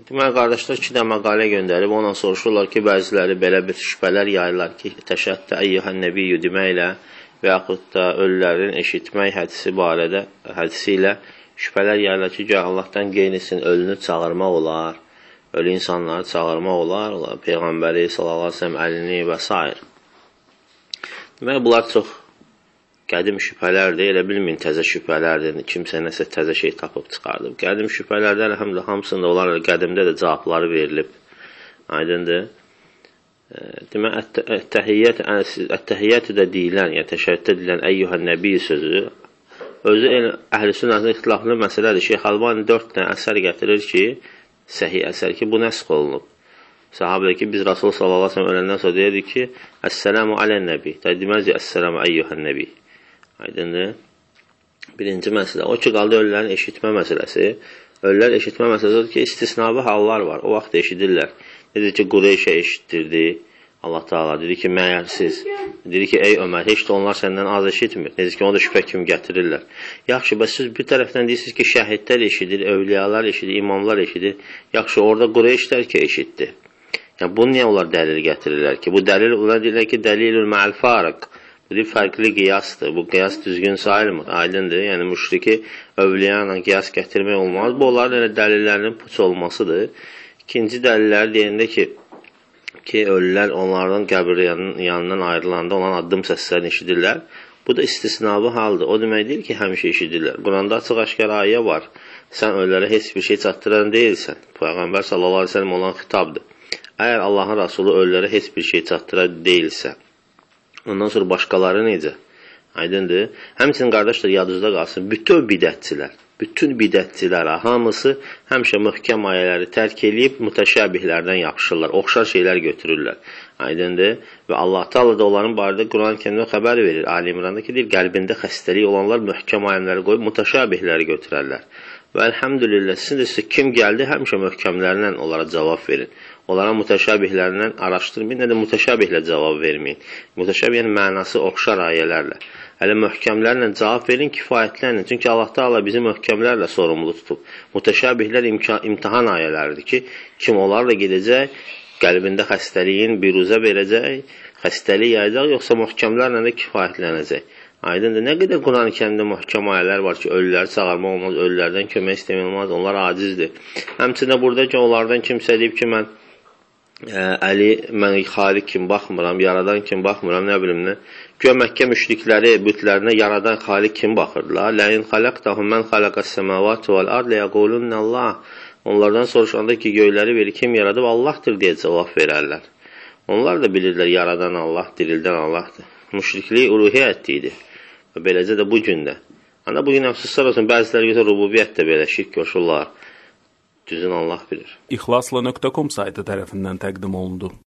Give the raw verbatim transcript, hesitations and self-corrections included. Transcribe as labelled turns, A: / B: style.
A: Deməli, qardaşlar iki də məqalə göndərib, ondan soruşurlar ki, bəziləri belə bir şübhələr yayırlar ki, təşəhhüdə əyyuhən nəbiyyü deməklə və yaxud da ölülərin eşitmək hədisi barədə, hədisi ilə şübhələr yayırlar ki, gəl Allahdan qeynisin ölünü çağırmaq olar, ölü insanları çağırmaq olar, olar Peyğəmbəri, sallallahu aleyhi ve sellem, əlini və s. Deməli, bunlar çox qədim şübhələrdir, elə bilməyin təzə şübhələrdir, kimsə nəsə təzə şey tapıb çıxardıb. Qədim şübhələrdə, əlhəmdülillah, hamısında onlar qədimdə də cavabları verilib. Aydındır. Demək, ət-təhiyyətü də deyilən, yəni təşəhhüddə deyilən əyyuhən nəbi sözü, özü əhl-i sünnətin ixtilaflı məsələdir. Şeyx Albani dörd dənə əsər gətirir ki, səhih əsər ki, bu nəsx olunub. Sahabədir ki, biz Rasul sallallahu aleyhi ve sellem öləndən sonra deyirdik ki, Əssəlamu alən nəbi. Deməz ki, Əssəlamu əyyuhən nəbi. Aydındır. Birinci məsələ. O ki, qaldı ölülərin eşitmə məsələsi. Ölülər eşitmə məsələsi odur ki, istisnavi hallar var. O vaxt eşidirlər. Dedi ki, Qureyşə eşitdirdi. Allah Teala dedi ki, məyərsiz. Dedi ki, ey Ömər, heç də onlar səndən az eşitmir. Dedi ki, onu da şübhə kimi gətirirlər. Yaxşı, bəs siz bir tərəfdən deyirsiniz ki, şəhidlər eşidir, övliyalar eşidir, imamlar eşidir. Yaxşı, orada Qureyşlər ki, eşitdi. Yəni, bunu niyə onlar dəlil gətirirlər ki? Bu dəlil, onlar deyirlər ki, dəlilül mə'al farıq. Bu deyil, fərqli qiyasdır. Bu qiyas düzgün sayılmır. Aydındır. Yəni, müşriki övliyana qiyas gətirmək olmaz. Bu, onların dəlillərinin puç olmasıdır. İkinci dəlillər deyəndə ki, ki, ölülər onlardan qəbir yanından ayrılanda olan addım səslərini eşidirlər. Bu da istisnavi haldır. O demək deyil ki, həmişə eşidirlər. Quranda açıq aşkar ayə var. Sən ölülərə heç bir şey çatdıran deyilsən. Peyğəmbər sallallahu aleyhi ve sellem olan xitabdır. Əgər Allahın Rasulü ölülərə heç bir şey çatdıra deyilsə, ondan sonra başqaları necə? Aydındır. Həmçinin qardaşlar, yadınızda qalsın, bütün bidətçilər, bütün bidətçilər, hamısı həmişə möhkəm ayələri tərk edib, mütəşəbihlərdən yapışırlar, oxşar şeylər götürürlər. Aydındır. Və Allah Teala da onların barədə Quran-ı Kərimdə xəbər verir. Ali İmranda ki, deyir, qəlbində xəstəlik olanlar möhkəm ayələri qoyub, mütəşəbihləri götürərlər. Və əlhəmdülillah, sizin də sizə kim gəldi, həmişə möhkəmlərlə onlara cavab verin. Onlara mütəşəbihlərindən araşdırmayın, nə də mütəşəbihlə cavab verməyin. Mütəşəbihin mənası oxşar ayələrlə. Hələ möhkəmlərlə cavab verin, kifayətlənin. Çünki Allah Teala bizi möhkəmlərlə sorumlu tutub. Mütəşəbihlər imtihan ayələridir ki, kim onlarla gedəcək, qəlbində xəstəliyin biruzə verəcək, xəstəlik yayacaq, yoxsa möhkəmlərlə də kifayətlənəcək. Aydındır. Nə qədər Quran-ı Kərimdə möhkəm ayələr var ki, ölüləri çağırmaq olmaz, ölülərdən kömək istəmək olmaz, onlar acizdir. Həmçində burada ki, onlardan kimsə deyib ki, mən ə, Əli, mən xaliq kim baxmıram, yaradan kim baxmıram, nə bilim nə. Göyə Məkkə müşrikləri, bütlərinə yaradan xaliq kim baxırdılar? Ləyin xaləqtəhum mən xaləqəs səməvatü vəl-ard ləyəqulunnəllah. Onlardan soruşanda ki, göyləri verir, kim yaradıb? Allahdır deyə cavab verərlər. Onlar da bilirlər, yaradan Allah, dirildən Allahdır. Müşrikliyi uluhiyyət idi. Və beləcə də bu gündə. Ana bugün əfsuslar olsun, bəziləri götür rububiyyət də belə şirk qoşurlar. Düzün Allah bilir.
B: İxlasla nöqtə com saytı tərəfindən təqdim olundu.